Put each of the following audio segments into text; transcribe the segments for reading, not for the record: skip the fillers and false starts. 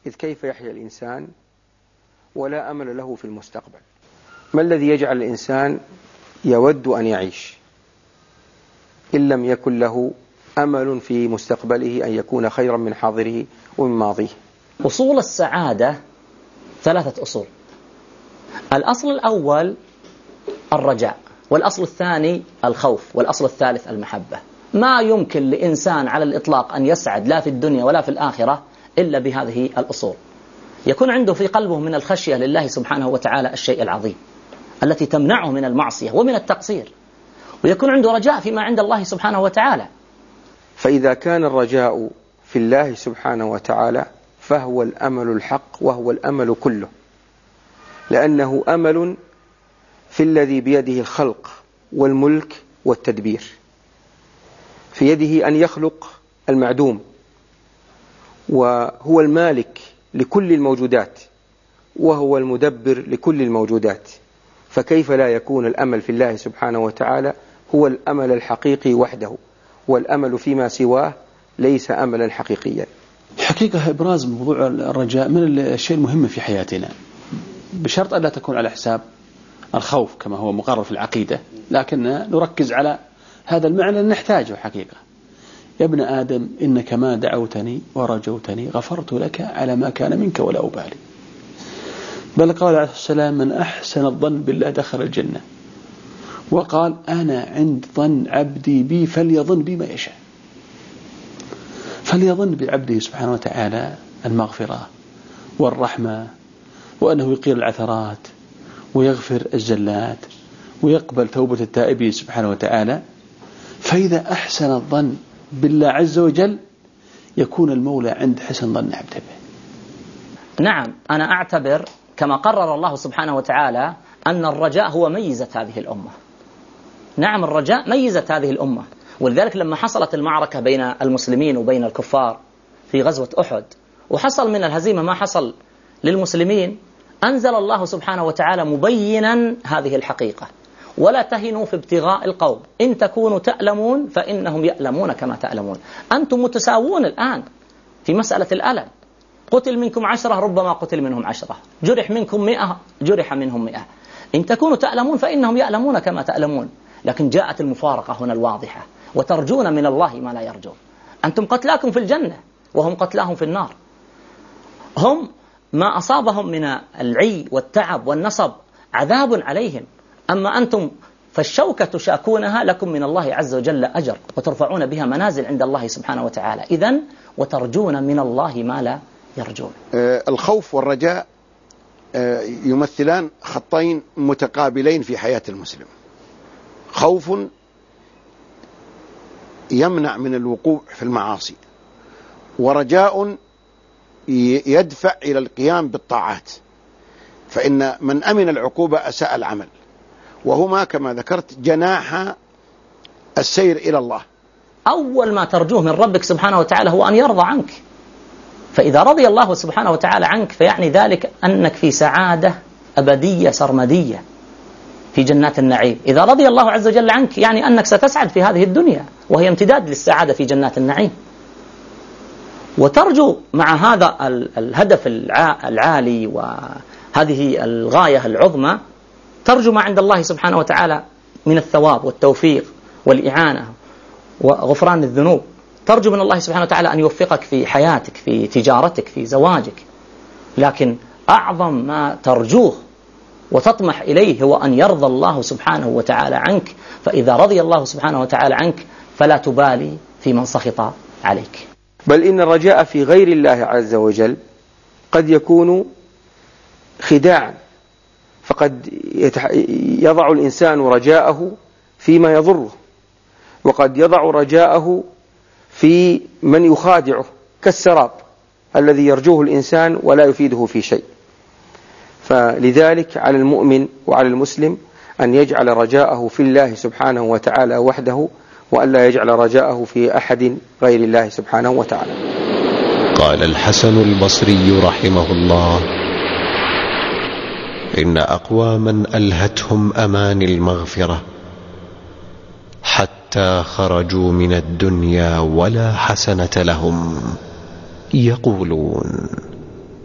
إذ كيف يحيا الإنسان ولا أمل له في المستقبل؟ ما الذي يجعل الإنسان يود أن يعيش إن لم يكن له أمل في مستقبله أن يكون خيرا من حاضره ومن ماضيه؟ أصول السعادة 3 أصول. الأصل الأول الرجاء، والأصل الثاني الخوف، والأصل الثالث المحبة. ما يمكن لإنسان على الإطلاق أن يسعد لا في الدنيا ولا في الآخرة إلا بهذه الأصول. يكون عنده في قلبه من الخشية لله سبحانه وتعالى الشيء العظيم التي تمنعه من المعصية ومن التقصير، ويكون عنده رجاء فيما عند الله سبحانه وتعالى. فإذا كان الرجاء في الله سبحانه وتعالى فهو الأمل الحق، وهو الأمل كله، لأنه أمل في الذي بيده الخلق والملك والتدبير. في يده أن يخلق المعدوم، وهو المالك لكل الموجودات، وهو المدبر لكل الموجودات. فكيف لا يكون الأمل في الله سبحانه وتعالى هو الأمل الحقيقي وحده، والأمل فيما سواه ليس أملا حقيقيا. حقيقة إبراز موضوع الرجاء من الأشياء المهمة في حياتنا، بشرط أن لا تكون على حساب الخوف كما هو مقرر في العقيدة، لكن نركز على هذا المعنى نحتاجه حقيقة. يا ابن آدم إنك ما دعوتني ورجوتني غفرت لك على ما كان منك ولا أبالي. بل قال عليه السلام من أحسن الظن بالله دخل الجنة، وقال أنا عند ظن عبدي بي فليظن بي ما يشاء. فليظن بعبده سبحانه وتعالى المغفرة والرحمة، وأنه يقيل العثرات ويغفر الزلات ويقبل توبة التائبين سبحانه وتعالى. فإذا أحسن الظن بالله عز وجل يكون المولى عند حسن ظن عبده به. نعم، أنا أعتبر كما قرر الله سبحانه وتعالى أن الرجاء هو ميزة هذه الأمة. نعم، الرجاء ميزة هذه الأمة. ولذلك لما حصلت المعركة بين المسلمين وبين الكفار في غزوة أحد، وحصل من الهزيمة ما حصل للمسلمين، أنزل الله سبحانه وتعالى مبينا هذه الحقيقة: ولا تهنوا في ابتغاء القوم إن تكونوا تألمون فإنهم يألمون كما تألمون. أنتم متساوون الآن في مسألة الألم. قتل منكم 10 ربما قتل منهم 10، جرح منكم 100 جرح منهم 100. إن تكونوا تألمون فإنهم يألمون كما تألمون. لكن جاءت المفارقة هنا الواضحة: وترجون من الله ما لا يرجون. أنتم قتلاكم في الجنة وهم قتلاهم في النار. هم ما أصابهم من العي والتعب والنصب عذاب عليهم، أما أنتم فالشوكة تشاكونها لكم من الله عز وجل أجر، وترفعون بها منازل عند الله سبحانه وتعالى. إذن وترجون من الله ما لا يرجون. الخوف والرجاء يمثلان خطين متقابلين في حياة المسلم. خوف يمنع من الوقوع في المعاصي، ورجاء يدفع إلى القيام بالطاعات. فإن من أمن العقوبة أساء العمل، وهما كما ذكرت جناح السير إلى الله. أول ما ترجوه من ربك سبحانه وتعالى هو أن يرضى عنك. فإذا رضي الله سبحانه وتعالى عنك فيعني ذلك أنك في سعادة أبدية سرمدية في جنات النعيم. إذا رضي الله عز وجل عنك يعني أنك ستسعد في هذه الدنيا، وهي امتداد للسعادة في جنات النعيم. وترجو مع هذا الهدف العالي وهذه الغاية العظمى، ترجو ما عند الله سبحانه وتعالى من الثواب والتوفيق والإعانة وغفران الذنوب. ترجو من الله سبحانه وتعالى أن يوفقك في حياتك، في تجارتك، في زواجك. لكن أعظم ما ترجوه وتطمح إليه هو أن يرضى الله سبحانه وتعالى عنك. فإذا رضي الله سبحانه وتعالى عنك فلا تبالي في من سخط عليك. بل إن الرجاء في غير الله عز وجل قد يكون خداعا، فقد يضع الإنسان رجاءه فيما يضره، وقد يضع رجاءه في من يخادعه، كالسراب الذي يرجوه الإنسان ولا يفيده في شيء. فلذلك على المؤمن وعلى المسلم أن يجعل رجاءه في الله سبحانه وتعالى وحده، وأن لا يجعل رجاءه في أحد غير الله سبحانه وتعالى. قال الحسن البصري رحمه الله: إن أقواما ألهتهم أمان المغفرة حتى خرجوا من الدنيا ولا حسنة لهم، يقولون: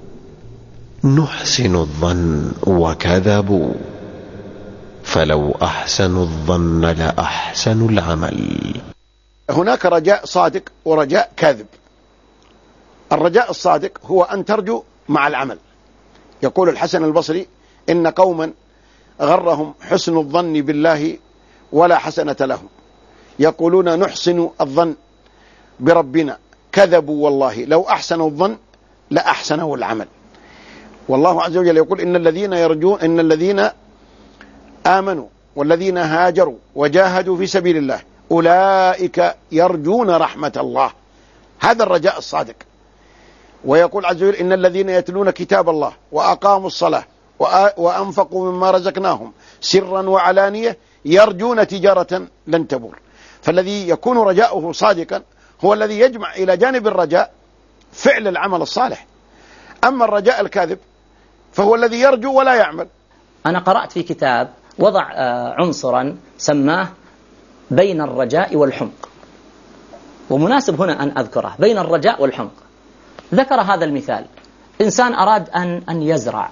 نحسن الظن وكذبوا فلو أحسنوا الظن لأحسنوا العمل. هناك رجاء صادق ورجاء كاذب. الرجاء الصادق هو أن ترجو مع العمل. يقول الحسن البصري: إن قوما غرهم حسن الظن بالله ولا حسنة لهم، يقولون نحسن الظن بربنا، كذبوا والله، لو أحسنوا الظن لأحسنوا العمل. والله عز وجل يقول: إن الذين آمنوا والذين هاجروا وجاهدوا في سبيل الله أولئك يرجون رحمة الله. هذا الرجاء الصادق. ويقول عز وجل: إن الذين يتلون كتاب الله وأقاموا الصلاة وأنفقوا مما رزقناهم سرا وعلانية يرجون تجارة لن تبور. فالذي يكون رجاؤه صادقا هو الذي يجمع إلى جانب الرجاء فعل العمل الصالح. أما الرجاء الكاذب فهو الذي يرجو ولا يعمل. أنا قرأت في كتاب وضع عنصرا سماه بين الرجاء والحمق، ومناسب هنا أن أذكره. بين الرجاء والحمق ذكر هذا المثال: إنسان أراد أن يزرع،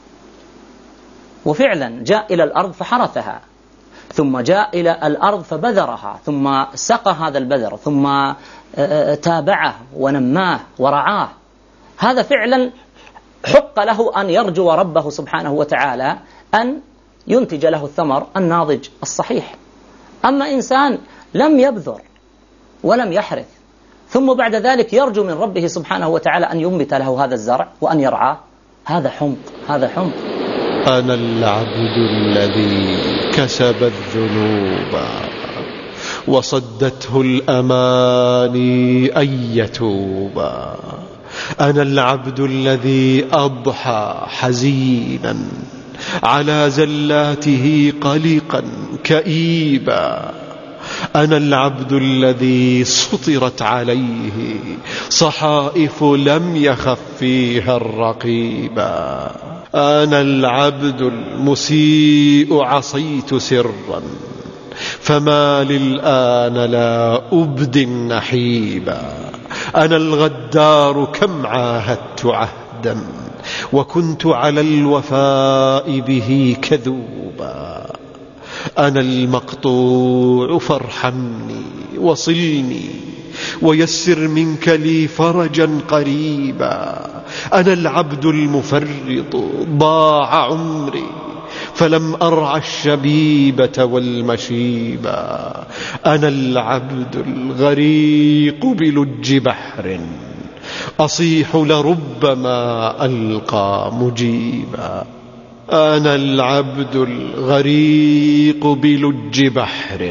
وفعلا جاء إلى الأرض فحرثها، ثم جاء إلى الأرض فبذرها، ثم سقى هذا البذر، ثم تابعه ونماه ورعاه. هذا فعلا حق له أن يرجو ربه سبحانه وتعالى أن ينتج له الثمر الناضج الصحيح. أما إنسان لم يبذر ولم يحرث ثم بعد ذلك يرجو من ربه سبحانه وتعالى أن ينبت له هذا الزرع وأن يرعاه، هذا حمق، هذا حمق. أنا العبد الذي كسب الذنوب وصدته الأماني أن يتوب. أنا العبد الذي أضحى حزينا على زلاته قلقا كئيبا. أنا العبد الذي سطرت عليه صحائف لم يخف فيها الرقيبا. أنا العبد المسيء عصيت سرا فما للآن لا أبدي النحيبا. أنا الغدار كم عاهدت عهدا وكنت على الوفاء به كذوبا. أنا المقطوع فارحمني وصلني ويسر منك لي فرجا قريبا. أنا العبد المفرط ضاع عمري فلم أرعى الشبيبة والمشيبا. أنا العبد الغريق بلج بحر أصيح لربما ألقى مجيبا. أنا العبد الغريق بلج بحر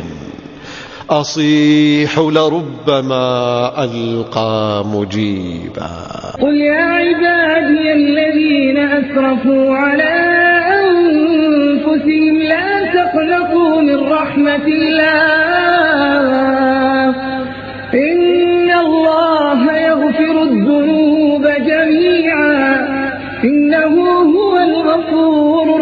أصيح لربما ألقى مجيبا. قل يا عبادي الذين أسرفوا على أنفسهم لا تقنطوا من رحمة الله إن الله يغفر الذنوب جميعا إنه هو الغفور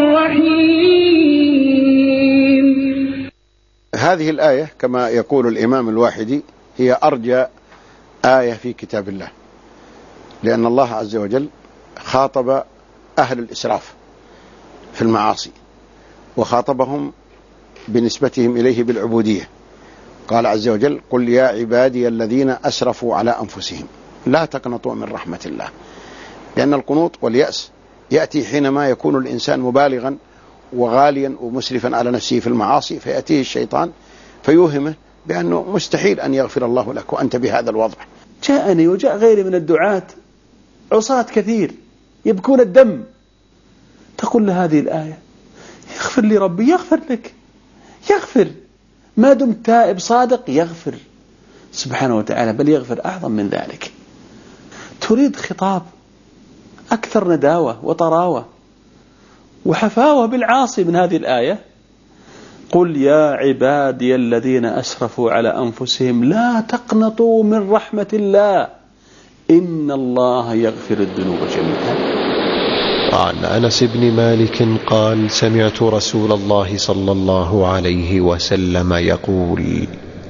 الرحيم. هذه الآية كما يقول الإمام الواحدي هي أرجى آية في كتاب الله، لأن الله عز وجل خاطب أهل الإسراف في المعاصي وخاطبهم بنسبتهم إليه بالعبودية. قال عز وجل: قل يا عبادي الذين أسرفوا على أنفسهم لا تقنطوا من رحمة الله. لأن القنوط واليأس يأتي حينما يكون الإنسان مبالغا وغاليا ومسرفا على نفسه في المعاصي، فيأتيه الشيطان فيوهمه بأنه مستحيل أن يغفر الله لك وأنت بهذا الوضع. جاءني وجاء غيري من الدعاة عصاة كثير يبكون الدم، تقول له هذه الآية: يغفر لي ربي. يغفر لك، يغفر ما دمت تائب صادق، يغفر سبحانه وتعالى، بل يغفر أعظم من ذلك. تريد خطاب أكثر نداوة وطراوة وحفاوة بالعاصي من هذه الآية: قل يا عبادي الذين أسرفوا على أنفسهم لا تقنطوا من رحمة الله إن الله يغفر الذنوب جميعا. عن أنس بن مالك قال: سمعت رسول الله صلى الله عليه وسلم يقول: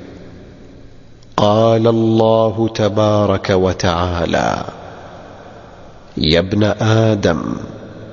قال الله تبارك وتعالى: يا ابن آدم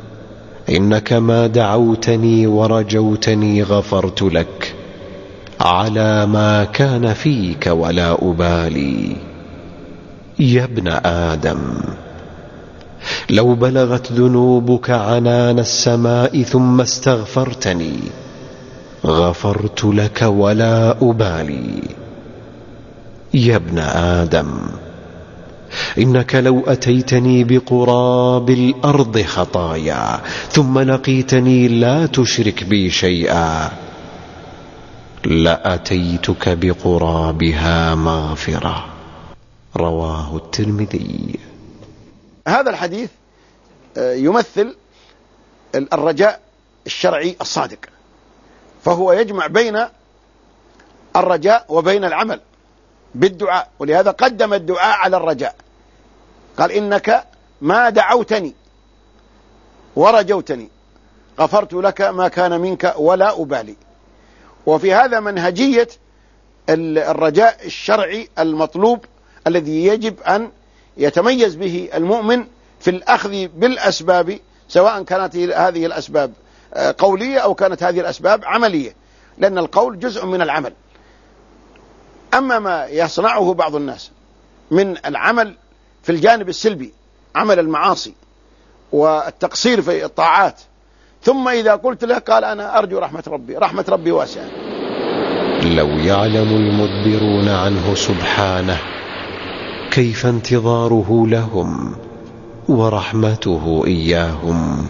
إنك ما دعوتني ورجوتني غفرت لك على ما كان فيك ولا أبالي. يا ابن آدم، لو بلغت ذنوبك عنان السماء ثم استغفرتني غفرت لك ولا أبالي. يا ابن آدم، إنك لو أتيتني بقراب الأرض خطايا ثم لقيتني لا تشرك بي شيئا لأتيتك بقرابها مغفرة. رواه الترمذي. هذا الحديث يمثل الرجاء الشرعي الصادق، فهو يجمع بين الرجاء وبين العمل بالدعاء، ولهذا قدم الدعاء على الرجاء. قال إنك ما دعوتني ورجوتني غفرت لك ما كان منك ولا أبالي. وفي هذا منهجية الرجاء الشرعي المطلوب الذي يجب أن يتميز به المؤمن في الأخذ بالأسباب، سواء كانت هذه الأسباب قولية أو كانت هذه الأسباب عملية، لأن القول جزء من العمل. أما ما يصنعه بعض الناس من العمل في الجانب السلبي، عمل المعاصي والتقصير في الطاعات، ثم إذا قلت له قال أنا أرجو رحمة ربي واسعة. لو يعلم المدبرون عنه سبحانه كيف انتظاره لهم ورحمته إياهم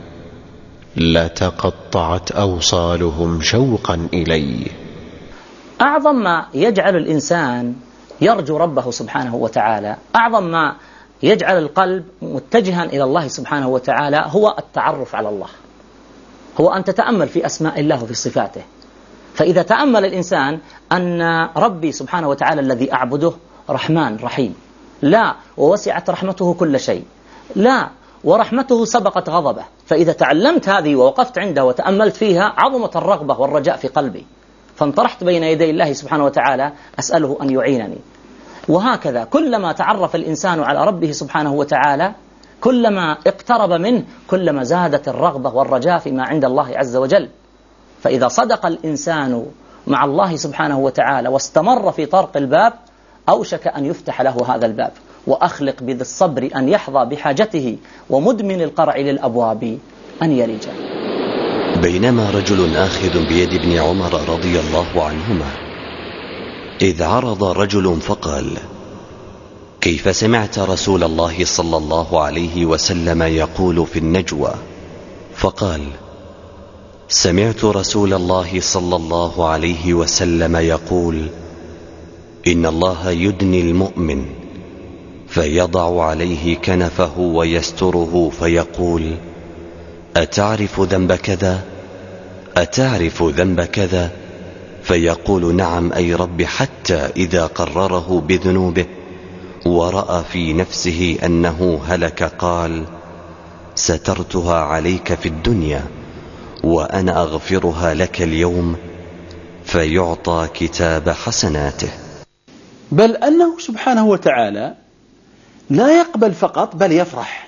لتقطعت أوصالهم شوقا إليه. أعظم ما يجعل الإنسان يرجو ربه سبحانه وتعالى، أعظم ما يجعل القلب متجها إلى الله سبحانه وتعالى هو التعرف على الله، هو أن تتأمل في أسماء الله وفي صفاته. فإذا تأمل الإنسان أن ربي سبحانه وتعالى الذي أعبده رحمن رحيم، لا ووسعت رحمته كل شيء، لا ورحمته سبقت غضبه، فإذا تعلمت هذه ووقفت عندها وتأملت فيها عظمت الرغبة والرجاء في قلبي، فانطرحت بين يدي الله سبحانه وتعالى أسأله أن يعينني. وهكذا كلما تعرف الإنسان على ربه سبحانه وتعالى كلما اقترب منه كلما زادت الرغبة والرجاء فيما عند الله عز وجل. فإذا صدق الإنسان مع الله سبحانه وتعالى واستمر في طرق الباب أوشك أن يفتح له هذا الباب. وأخلق بذي الصبر أن يحظى بحاجته ومدمن القرع للأبواب أن يلج. بينما رجل آخذ بيد ابن عمر رضي الله عنهما إذ عرض رجل فقال: كيف سمعت رسول الله صلى الله عليه وسلم يقول في النجوى؟ فقال: سمعت رسول الله صلى الله عليه وسلم يقول: إن الله يدني المؤمن فيضع عليه كنفه ويستره فيقول: أتعرف ذنب كذا؟ أتعرف ذنب كذا؟ فيقول: نعم أي رب، حتى إذا قرره بذنوبه ورأى في نفسه أنه هلك قال: سترتها عليك في الدنيا وأنا أغفرها لك اليوم، فيعطى كتاب حسناته. بل أنه سبحانه وتعالى لا يقبل فقط بل يفرح.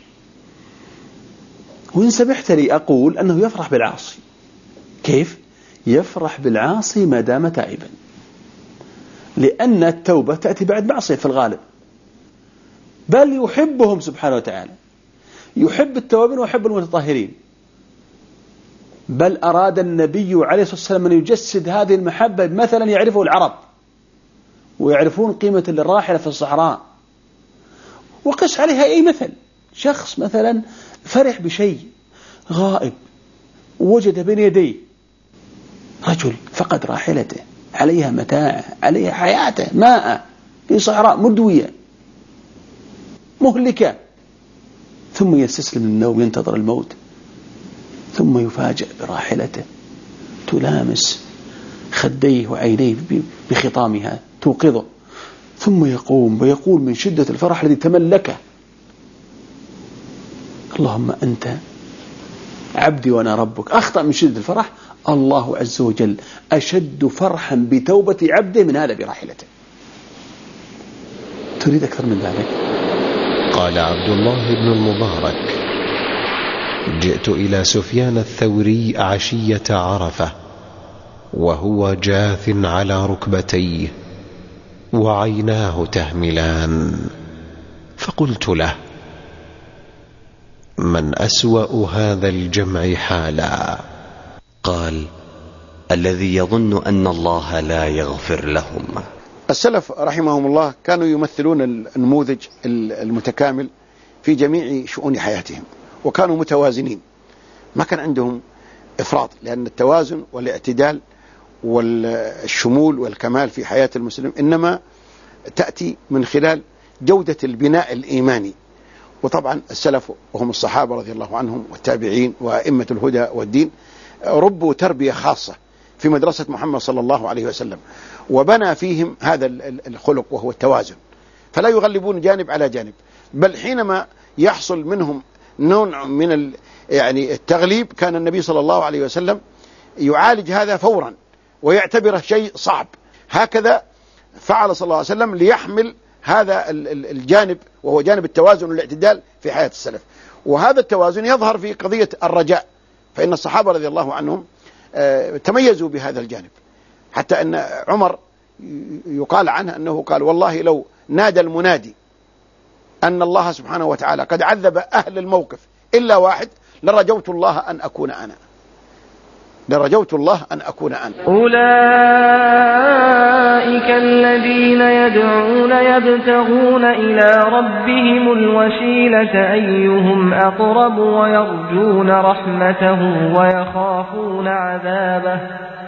وإن سمحت لي أقول أنه يفرح بالعاصي. كيف؟ يفرح بالعاصي ما دام تائبا، لأن التوبة تأتي بعد معصية في الغالب. بل يحبهم سبحانه وتعالى، يحب التوابين ويحب المتطهرين. بل أراد النبي عليه الصلاة والسلام أن يجسد هذه المحبة مثلا يعرفه العرب ويعرفون قيمة الراحلة في الصحراء. وقس عليها أي مثل، شخص مثلا فرح بشيء غائب ووجد بين يديه، رجل فقد راحلته، عليها متاعه، عليها حياته، ماء في صحراء مدوية مهلكة، ثم يستسلم للنوم ينتظر الموت، ثم يفاجأ براحلته تلامس خديه وعينيه بخطامها توقظه، ثم يقوم ويقول من شدة الفرح الذي تملكه: اللهم أنت عبدي وأنا ربك. أخطأ من شدة الفرح، الله عز وجل أشد فرحا بتوبة عبده من هذا براحلته. تريد أكثر من ذلك؟ قال عبد الله بن المبارك: جئت إلى سفيان الثوري عشية عرفة وهو جاث على ركبتيه وعيناه تهملان، فقلت له: من أسوأ هذا الجمع حالا؟ قال: الذي يظن أن الله لا يغفر لهم. السلف رحمهم الله كانوا يمثلون النموذج المتكامل في جميع شؤون حياتهم، وكانوا متوازنين، ما كان عندهم إفراط، لأن التوازن والاعتدال والشمول والكمال في حياة المسلم إنما تأتي من خلال جودة البناء الإيماني. وطبعا السلف وهم الصحابة رضي الله عنهم والتابعين وأئمة الهدى والدين ربوا تربية خاصة في مدرسة محمد صلى الله عليه وسلم، وبنى فيهم هذا الخلق وهو التوازن، فلا يغلبون جانب على جانب، بل حينما يحصل منهم نوع من يعني التغليب كان النبي صلى الله عليه وسلم يعالج هذا فورا ويعتبره شيء صعب. هكذا فعل صلى الله عليه وسلم ليحمل هذا الجانب وهو جانب التوازن والاعتدال في حياة السلف. وهذا التوازن يظهر في قضية الرجاء، فإن الصحابة رضي الله عنهم تميزوا بهذا الجانب، حتى أن عمر يقال عنه أنه قال: والله لو نادى المنادي أن الله سبحانه وتعالى قد عذب أهل الموقف إلا واحد لرجوت الله أن أكون أنا، لرجوت الله أن أكون أنا. أولئك الذين يدعون يبتغون إلى ربهم الوسيلة أيهم أقرب ويرجون رحمته ويخافون عذابه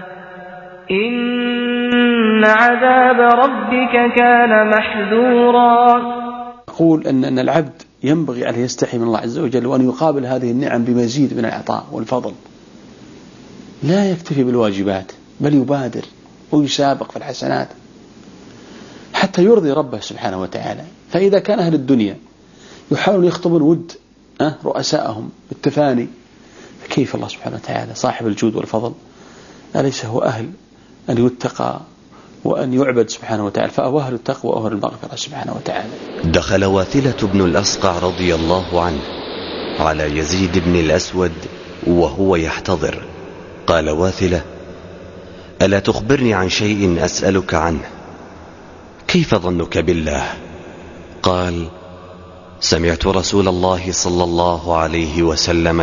إن عذاب ربك كان محذورا. أقول أن العبد ينبغي أن يستحي من الله عز وجل وأن يقابل هذه النعم بمزيد من العطاء والفضل، لا يكتفي بالواجبات بل يبادر ويسابق في الحسنات حتى يرضي ربه سبحانه وتعالى. فإذا كان أهل الدنيا يحاولون يخطبون ود رؤسائهم بالتفاني، فكيف الله سبحانه وتعالى صاحب الجود والفضل أليس هو أهل أن يتقى وأن يعبد سبحانه وتعالى؟ فهو أهل التقوى وأهل المغفرة سبحانه وتعالى. دخل واثلة بن الأصقع رضي الله عنه على يزيد بن الأسود وهو يحتضر، قال واثلة: ألا تخبرني عن شيء أسألك عنه؟ كيف ظنك بالله؟ قال: سمعت رسول الله صلى الله عليه وسلم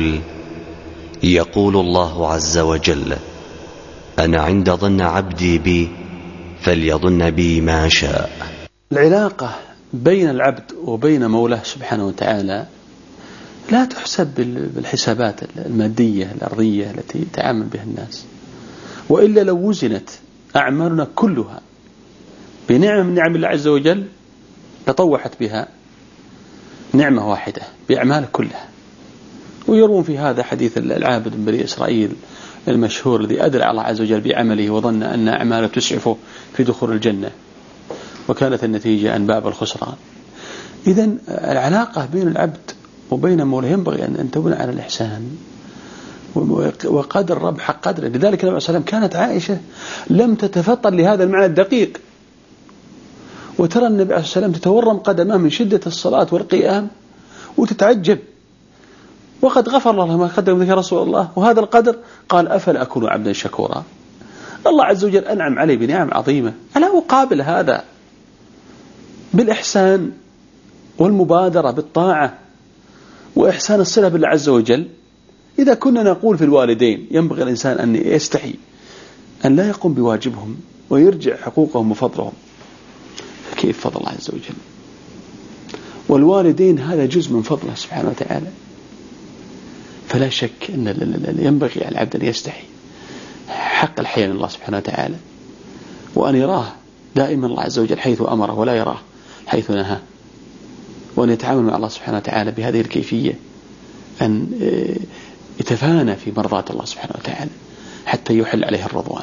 يقول الله عز وجل: أنا عند ظن عبدي بي فليظن بي ما شاء. العلاقة بين العبد وبين مولاه سبحانه وتعالى لا تحسب بالحسابات المادية الأرضية التي يتعامل بها الناس، وإلا لو وزنت أعمالنا كلها بنعمة من نعم الله عز وجل لطوحت بها نعمة واحدة بأعمال كلها. ويروون في هذا حديث العابد من بني إسرائيل المشهور الذي أدرى الله عز وجل بعمله وظن أن أعماله تسعفه في دخول الجنة، وكانت النتيجة أن باب الخسران. إذن العلاقة بين العبد وبين مولاه ينبغي أن تبنى على الإحسان وقدر رب حق قدره. لذلك النبي صلى الله عليه وسلم كانت عائشة لم تتفطن لهذا المعنى الدقيق، وترى النبي عليه الصلاة والسلام تتورم قدمه من شدة الصلاة والقيام وتتعجب، وقد غفر الله ما قدم ذلك رسول الله، وهذا القدر قال: أفلا أكون عبدا شكورا؟ الله عز وجل أنعم علي بنعم عظيمة، ألا أقابل هذا بالإحسان والمبادرة بالطاعة وإحسان الصلة بالله عز وجل. إذا كنا نقول في الوالدين ينبغي الإنسان أن يستحي أن لا يقوم بواجبهم ويرجع حقوقهم وفضلهم، فكيف فضل الله عز وجل؟ والوالدين هذا جزء من فضله سبحانه وتعالى، فلا شك أن ينبغي على العبد أن يستحي حق الحياة من الله سبحانه وتعالى، وأن يراه دائما الله عز وجل حيث أمره ولا يراه حيث نهاه، وأن يتعامل مع الله سبحانه وتعالى بهذه الكيفية، أن يتفانى في مرضات الله سبحانه وتعالى حتى يحل عليه الرضوان.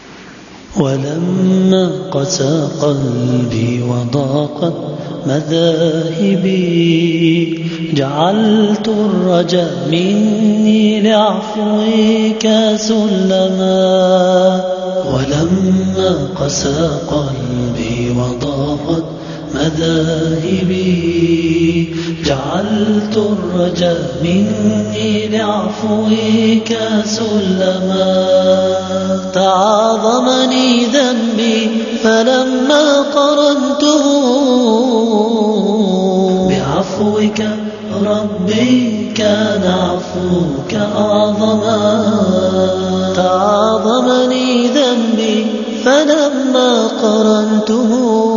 ولما قسى قلبي وضاقت مذاهبي جعلت الرجاء مني لعفوك سلما. ولما قسى قلبي وضاقت مذاهبي جعلت الرجاء مني لعفوك سلما تعاظمني ذنبي فلما قرنته بعفوك ربي كان عفوك أعظما تعاظمني ذنبي فلما قرنته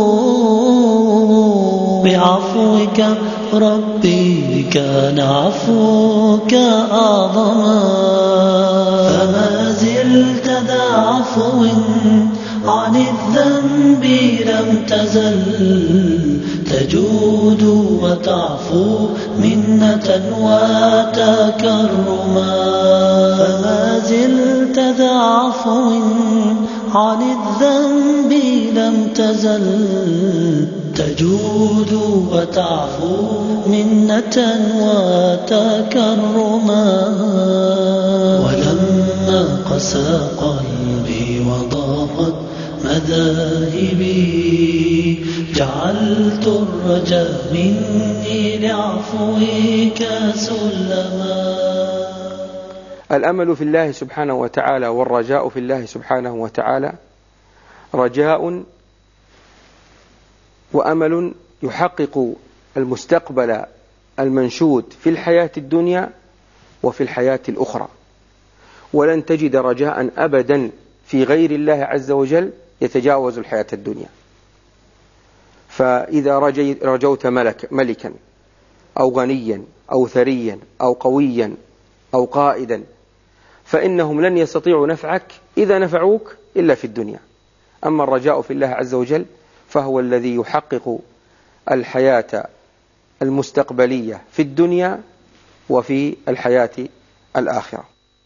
بعفوك ربي كان عفوك أعظما فما زلت ذا عفو عن الذنب لم تزل تجود وتعفو منة وتكرما فما زلت ذا عفو عن الذنب لم تزل تجود وتعفو منة وتكرما ولما قسى قلبي وضاقت مذاهبي جعلت الرجاء مني لعفوك سلما. الأمل في الله سبحانه وتعالى والرجاء في الله سبحانه وتعالى رجاء وأمل يحقق المستقبل المنشود في الحياة الدنيا وفي الحياة الأخرى، ولن تجد رجاء أبدا في غير الله عز وجل يتجاوز الحياة الدنيا. فإذا رجوت ملكا أو غنيا أو ثريا أو قويا أو قائدا فإنهم لن يستطيعوا نفعك إذا نفعوك إلا في الدنيا. أما الرجاء في الله عز وجل فهو الذي يحقق الحياة المستقبلية في الدنيا وفي الحياة الآخرة.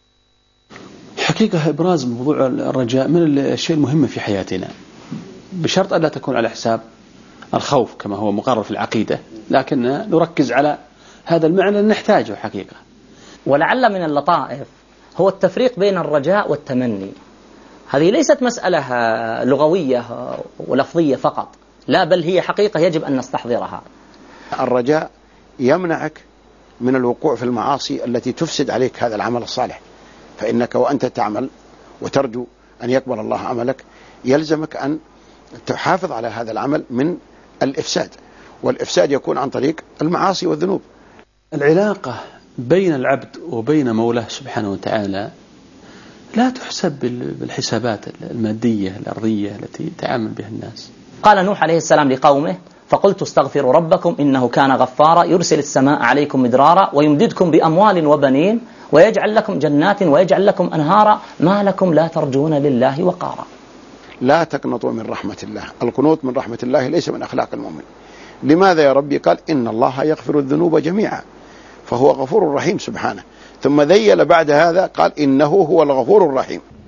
حقيقة إبراز موضوع الرجاء من الأشياء المهمة في حياتنا، بشرط أن لا تكون على حساب الخوف كما هو مقرر في العقيدة، لكن نركز على هذا المعنى نحتاجه حقيقة. ولعل من اللطائف هو التفريق بين الرجاء والتمني. هذه ليست مسألة لغوية ولفظية فقط، لا بل هي حقيقة يجب أن نستحضرها. الرجاء يمنعك من الوقوع في المعاصي التي تفسد عليك هذا العمل الصالح، فإنك وأنت تعمل وترجو أن يقبل الله عملك يلزمك أن تحافظ على هذا العمل من الإفساد، والإفساد يكون عن طريق المعاصي والذنوب. العلاقة بين العبد وبين مولاه سبحانه وتعالى لا تحسب بالحسابات المادية الأرضية التي تعامل بها الناس. قال نوح عليه السلام لقومه: فقلت استغفروا ربكم إنه كان غفارا يرسل السماء عليكم مدرارا ويمددكم بأموال وبنين ويجعل لكم جنات ويجعل لكم أنهارا ما لكم لا ترجون لله وقارا. لا تقنطوا من رحمة الله، القنوط من رحمة الله ليس من أخلاق المؤمن. لماذا يا ربي؟ قال إن الله يغفر الذنوب جميعا، فهو غفور رحيم سبحانه. ثم ذيل بعد هذا قال إنه هو الغفور الرحيم.